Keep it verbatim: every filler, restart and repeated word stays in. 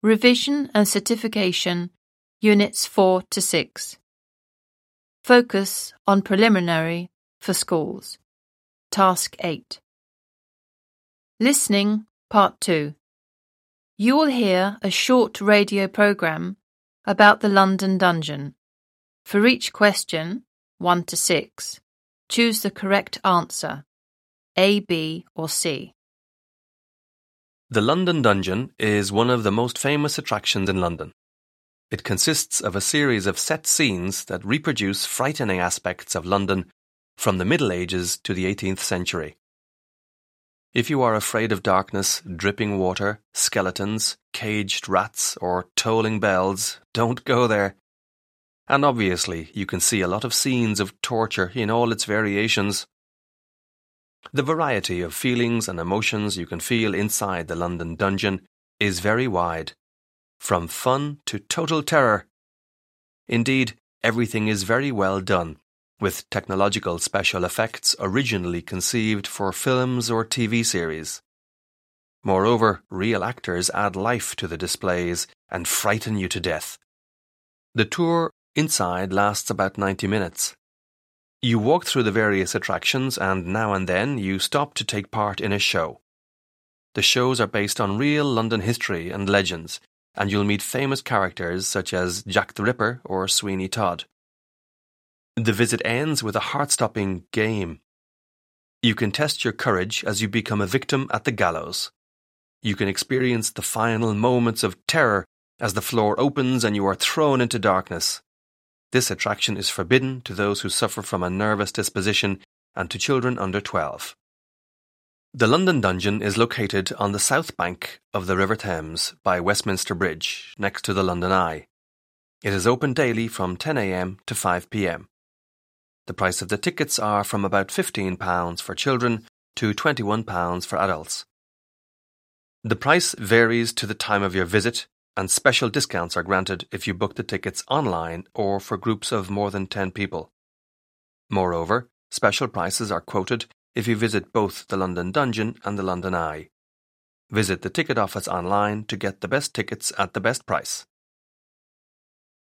Revision and Certification, Units four to six. Focus on Preliminary for Schools. Task eight. Listening, Part two. You will hear a short radio programme about the London Dungeon. For each question, one to six, choose the correct answer, A, B or C. The London Dungeon is one of the most famous attractions in London. It consists of a series of set scenes that reproduce frightening aspects of London from the Middle Ages to the eighteenth century. If you are afraid of darkness, dripping water, skeletons, caged rats or tolling bells, don't go there. And obviously, you can see a lot of scenes of torture in all its variations. The variety of feelings and emotions you can feel inside the London Dungeon is very wide, from fun to total terror. Indeed, everything is very well done, with technological special effects originally conceived for films or T V series. Moreover, real actors add life to the displays and frighten you to death. The tour inside lasts about ninety minutes. You walk through the various attractions and now and then you stop to take part in a show. The shows are based on real London history and legends, and you'll meet famous characters such as Jack the Ripper or Sweeney Todd. The visit ends with a heart-stopping game. You can test your courage as you become a victim at the gallows. You can experience the final moments of terror as the floor opens and you are thrown into darkness. This attraction is forbidden to those who suffer from a nervous disposition and to children under twelve. The London Dungeon is located on the south bank of the River Thames by Westminster Bridge, next to the London Eye. It is open daily from ten a m to five p m. The price of the tickets are from about fifteen pounds for children to twenty-one pounds for adults. The price varies to the time of your visit, and special discounts are granted if you book the tickets online or for groups of more than ten people. Moreover, special prices are quoted if you visit both the London Dungeon and the London Eye. Visit the ticket office online to get the best tickets at the best price.